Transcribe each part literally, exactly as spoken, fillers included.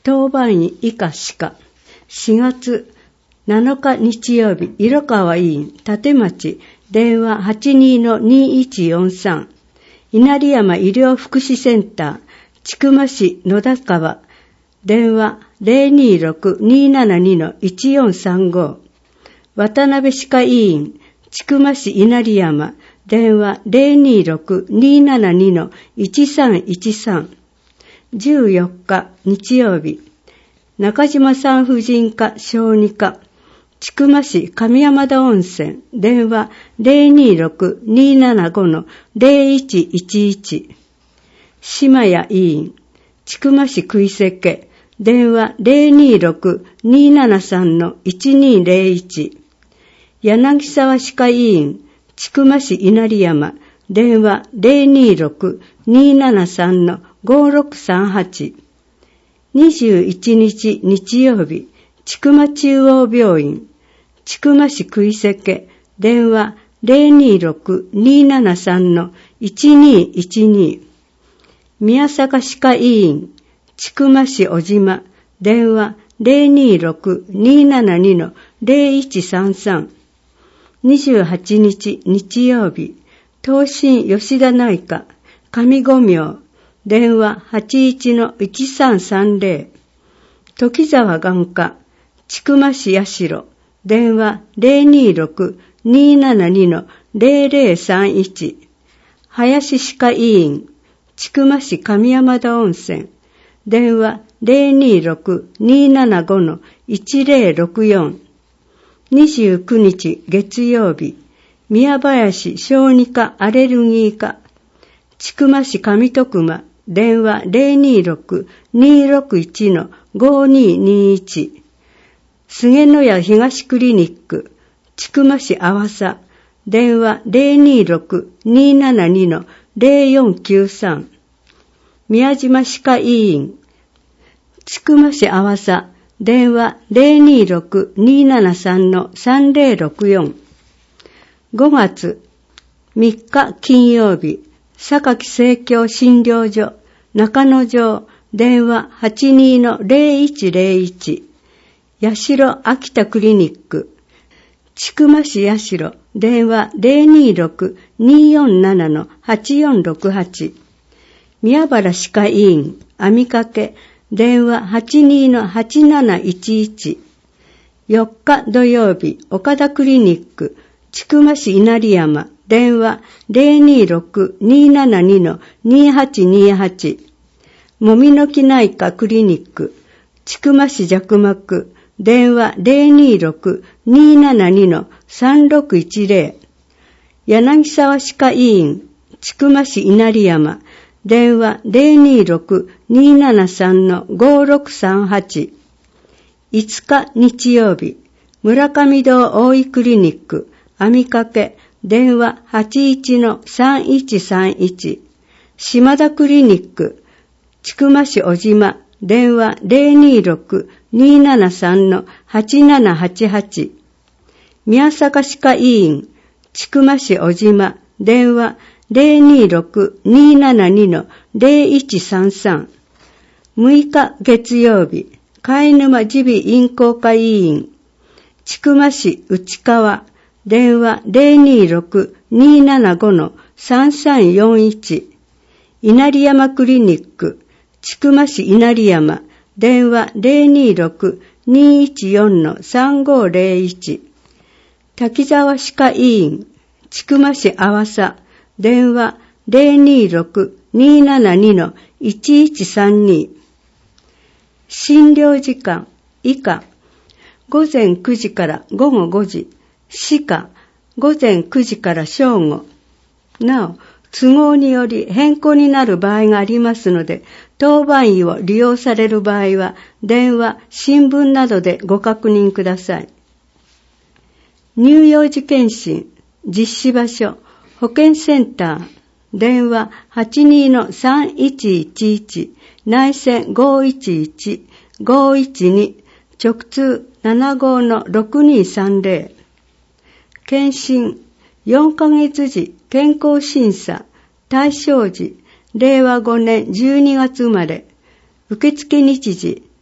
当番員以下しか。しがつなのか日曜日、色川委員、立町、電話 はちにーのにいちよんさん。稲荷山医療福祉センター、千曲市野田川、電話 ゼロにーろくにーななにのいちよんさんご。渡辺歯科医院、千曲市稲荷山、電話 ゼロにーろくにーななにのいちさんいちさん。じゅうよっか日曜日、中島産婦人科小児科、千曲市上山田温泉、電話 ゼロにーろくにーななごのゼロいちいちいち。島谷委員、千曲市食いせけ、電話 ゼロにーろくにーななさんのいちにーゼロいち。柳沢歯科医院、千曲市稲荷山、電話 ゼロにーろくにーななさんのごろくさんはち。にじゅういちにち日曜日、千曲中央病院、千曲市食いせけ、電話 ゼロにーろくにーななさんのいちにーいちに。宮坂歯科医院、千曲市小島、電話 ゼロにーろくにーななにのゼロいちさんさん。にじゅうはちにち日曜日、東進吉田内科、上五名、電話 はちいちのいちさんさんゼロ。時沢眼科、千曲市八代、電話 ゼロにーろくにーななにのゼロゼロさんいち。林歯科医院、千曲市上山田温泉、電話 ゼロにーろくにーななごのいちゼロろくよん。にじゅうくにち月曜日、宮林小児科アレルギー科、千曲市上徳間、電話 ゼロにーろくにーろくいちのごにーにーいち。菅野谷東クリニック、千曲市阿波佐、電話 ゼロにーろくにーななにのゼロよんきゅうさん。宮島歯科医院、千曲市阿波佐、電話 ゼロにーろくにーななさんのさんゼロろくよん。ごがつみっか金曜日、榊生協診療所、中野城、電話 はちにーのゼロいちゼロいち。八代秋田クリニック、千曲市八代、電話 ゼロにーろくにーよんななのはちよんろくはち。宮原歯科医院、網掛、電話 はちにーのはちなないちいち。よっか土曜日、岡田クリニック、千曲市稲荷山、電話 ゼロにーろくにーななにのにーはちにーはち。もみの木内科クリニック、千曲市寂膜、電話 ゼロにーろくにーななにのさんろくいちゼロ。柳沢歯科医院、千曲市稲荷山、電話 ゼロにーろくにーななさんのごろくさんはち。いつか日曜日、村上堂大井クリニック、網掛、電話 はちいちのさんいちさんいち。島田クリニック、千曲市小島、電話 ゼロにーろくにーななさんのはちななはちはち。宮坂歯科医院、千曲市小島、電話ゼロにーろくにーななにのゼロいちさんさん。むいか月曜日、貝沼耳鼻咽喉科医院、千曲市内川、電話ゼロにーろくにーななごのさんさんよんいち。稲荷山クリニック、千曲市稲荷山、電話ゼロにーろくにーいちよんのさんごゼロいち。滝沢歯科医院、千曲市阿波佐、電話ゼロにーろくにーななにのいちいちさんに。診療時間以下、午前くじから午後ごじ、歯科、午前くじから正午。なお、都合により変更になる場合がありますので、当番医を利用される場合は、電話、新聞などでご確認ください。乳幼児検診、実施場所、保健センター、電話 はちにーのさんいちいちいち、内線ごいちいち、ごいちに、直通ななごのろくにーさんゼロ。検診、よんかげつ時健康審査、対象時、れいわごねんじゅうにがつ生まれ、受付日時、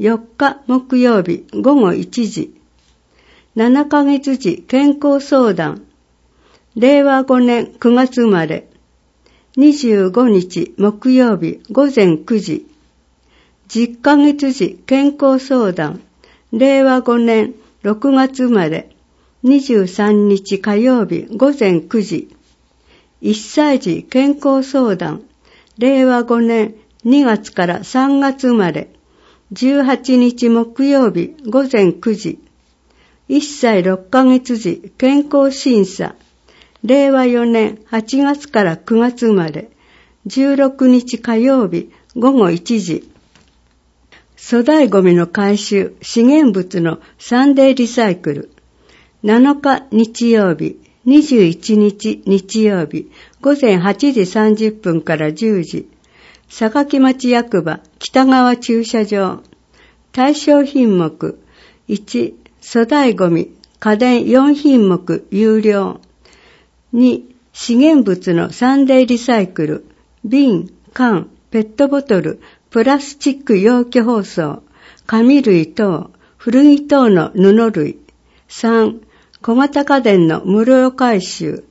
よっか木曜日ごごいちじ。ななかげつ時健康相談。れいわごねんくがつ生まれ。にじゅうごにち木曜日ごぜんくじ。じゅっかげつ時健康相談。れいわごねんろくがつ生まれ。にじゅうさんにち火曜日ごぜんくじ。いっさい児健康相談。れいわごねんにがつからさんがつ生まれ。じゅうはちにち木曜日ごぜんくじ。いっさいろっかげつ児健康審査。れいわよねんはちがつからくがつ生まれ。じゅうろくにち火曜日ごごいちじ。粗大ごみの回収、資源物のサンデーリサイクル。なのか日曜日、にじゅういちにち日曜日、ごぜんはちじさんじゅっぷんからじゅうじ。坂町役場北側駐車場。対象品目。いち、粗大ごみ、家電よんひんもく有料。に、資源物のサンデーリサイクル。瓶、缶、ペットボトル、プラスチック容器包装、紙類等、古着等の布類。さん、小型家電の無料回収。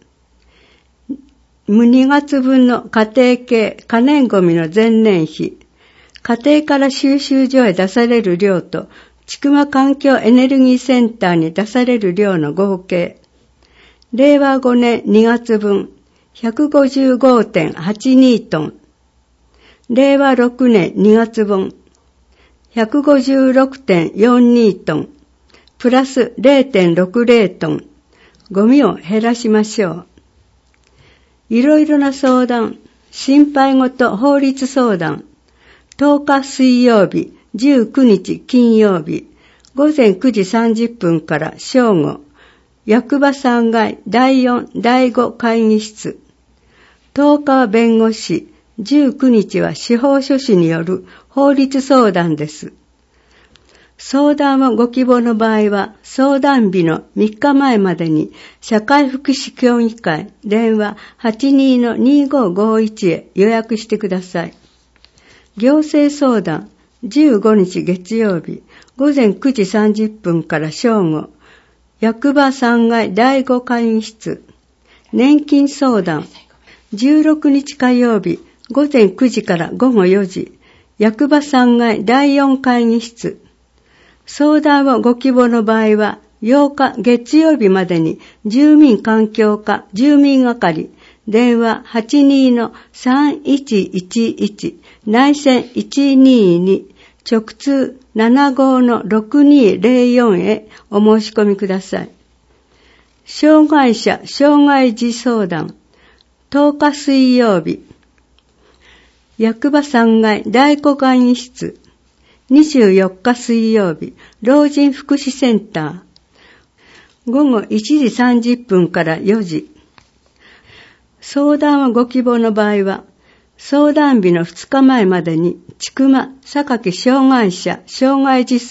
にがつぶんの家庭系可燃ごみの前年比。家庭から収集所へ出される量と、千曲環境エネルギーセンターに出される量の合計。れいわごねんにがつぶん、ひゃくごじゅうごてんはちにトン。れいわろくねんにがつぶん、ひゃくごじゅうろくてんよんにトン。プラス れいてんろくぜろトン。ゴミを減らしましょう。いろいろな相談、心配事法律相談。とおか水曜日、じゅうくにち金曜日、ごぜんくじさんじゅっぷんから正午。役場さんがいだいよん、だいご会議室。とおかは弁護士、じゅうくにちは司法書士による法律相談です。相談をご希望の場合は、相談日のみっかまえまでに、社会福祉協議会電話 はちにーのにーごーごーいち へ予約してください。行政相談、じゅうごにち月曜日、ごぜんくじさんじゅっぷんから正午、役場さんがいだいご会議室。年金相談、じゅうろくにち火曜日、ごぜんくじからごごよじ、役場さんがいだいよん会議室。相談をご希望の場合は、ようか月曜日までに住民環境課住民係電話 はちにーのさんいちいちいち 内線いちにーに直通 ななごーのろくにーぜろよん へお申し込みください。障害者障害児相談とおか水曜日役場さんがいだいご会議室にじゅうよっか水曜日、老人福祉センター。ごごいちじさんじゅっぷんからよじ。相談をご希望の場合は、相談日のふつかまえまでに、千曲榊障害者障害児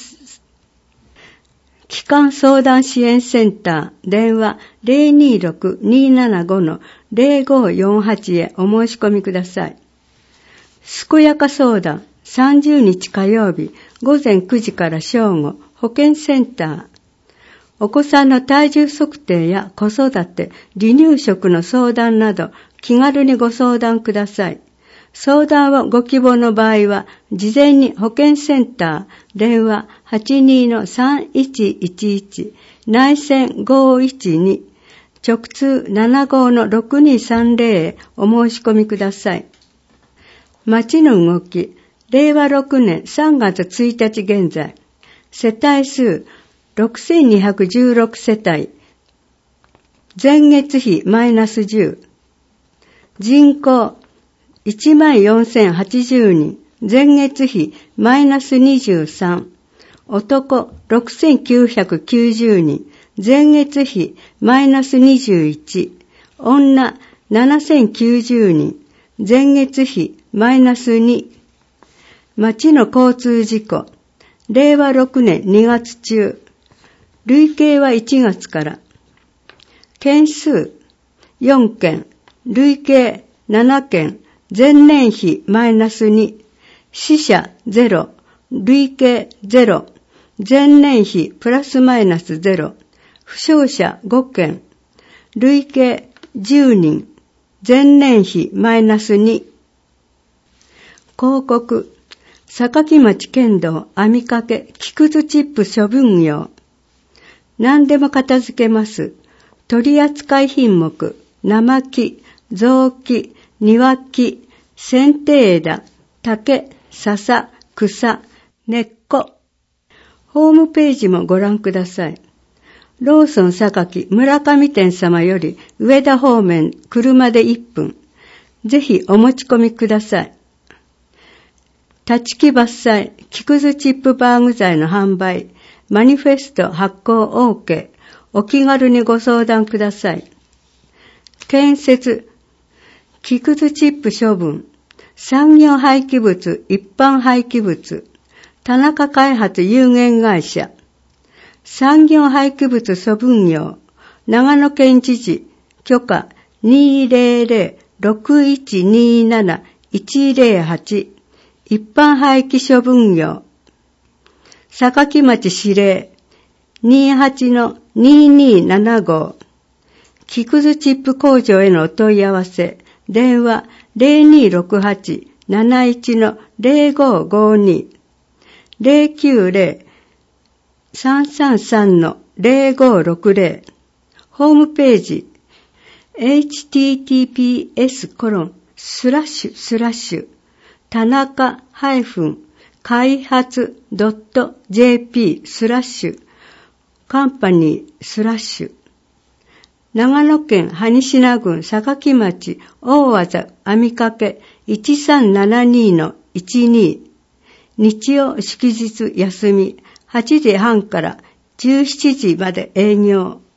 基幹相談支援センター、電話 ぜろにーろくにーななごのぜろごーよんはち へお申し込みください。健やか相談、さんじゅうにち火曜日、ごぜんくじから正午、保健センター。お子さんの体重測定や子育て、離乳食の相談など、気軽にご相談ください。相談をご希望の場合は、事前に保健センター、電話 はちにーのさんいちいちいち、内線ごいちに、直通ななごーのろくにーさんぜろへお申し込みください。町の動き、れいわろくねんさんがつついたち現在、世帯数ろくせんにひゃくじゅうろく世帯、前月比マイナスじゅう、人口いちまんよんせんはちじゅうにん、前月比マイナスにじゅうさん、男ろくせんきゅうひゃくきゅうじゅうにん、前月比マイナスにじゅういち、女ななせんきゅうじゅうにん、前月比マイナスに。町の交通事故、れいわろくねんにがつ中、累計はいちがつから、件数よんけん、累計ななけん、前年比マイナスに、死者ゼロ、 累計ゼロ。前年比プラスマイナスゼロ。負傷者ごけん。累計じゅうにん。前年比マイナスに。広告。榊町県道網掛け木くずチップ処分業。何でも片付けます。取扱品目、生木、雑木、庭木、剪定枝、竹、笹、草、根っこ。ホームページもご覧ください。ローソン榊村上店様より上田方面車でいっぷん。ぜひお持ち込みください。立木伐採、木くずチップバーグ材の販売、マニフェスト発行 OK。お気軽にご相談ください。建設、木くずチップ処分、産業廃棄物、一般廃棄物、田中開発有限会社、産業廃棄物処分業、長野県知事、許可 にひゃく ろくいちになないちぜろはち、一般廃棄処分業、榊町司令 にじゅうはちのにーにーななご、木くずチップ工場へのお問い合わせ、電話 ゼロにーろくはちなないちのゼロごごに、ゼロきゅうゼロ さんさんさんのゼロごろくゼロ、ホームページ エイチティーティーピーエスコロンスラッシュスラッシュ田中開発 .jp スラッシュカンパニースラッシュ長野県羽品郡榊町大技網掛けいちさんななにのいちに、日曜祝日休みはちじはんからじゅうしちじまで営業。